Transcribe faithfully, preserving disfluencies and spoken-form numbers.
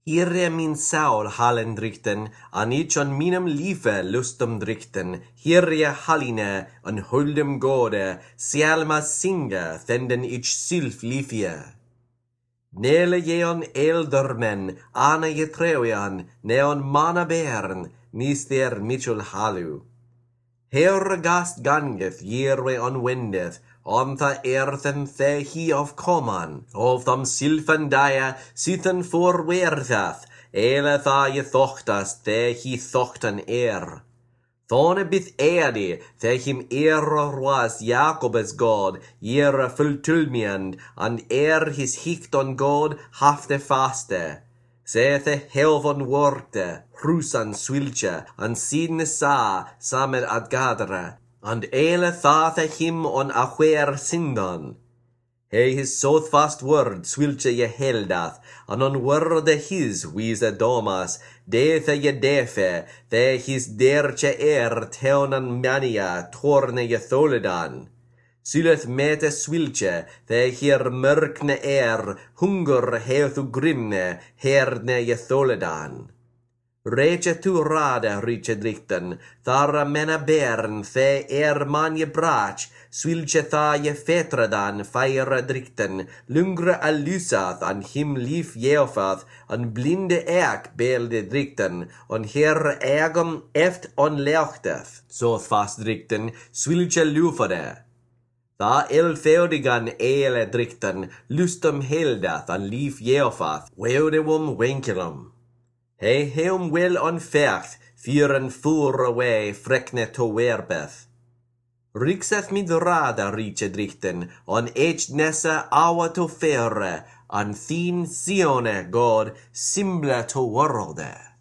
Hier min Saul halen drichten, an ich an minem Liefe lustum drichten, hier haline an huldum gode, selma singa, thenden ich sylf liefie. Nele jeon eldermen, ana je treuan, neon mana bern, nis der michul halu. Her gast gangeth jerwe on wendeth, on tha earthen the he of coman, of tham sylfan dia, sithen for werthath, ele tha je thochtas, the he thochtan er. Thone bith eadi, the him era was Jacob's God, jera fulltulmiand, and er his hicht on God hafte faste. Zethe helvon workte, hrusan swilche, and sidne sa, samer ad gadra, and ele thathe him on ahuer sindon. He his soth fast word swilche je heldath, and on word his wise domas, dethe je defe, the his derche er teonan mania torne je tholedan. Syleth mete swilche, the hier mörkne er, hunger heuthu grimne, herne je tholedan. Rece tu rada rice drichten, thara mena bern, the er man je brach, swilche tha je fetradan, feira drichten, lungre alusath, an him lief jeofath, an blinde erk belde drichten, on her egum eft on leochteth, so fast drichten, swilche lufade. Tha elfeudigan ele drichten, lustum heldath, an lief jeofath, weudewum wenkelum. He heum wel on fecht, fyren fur away frekne to werbeth. Rixeth mid rada riche drichten, on eich nessa awa to ferre, an thin sione god, simble to worlde.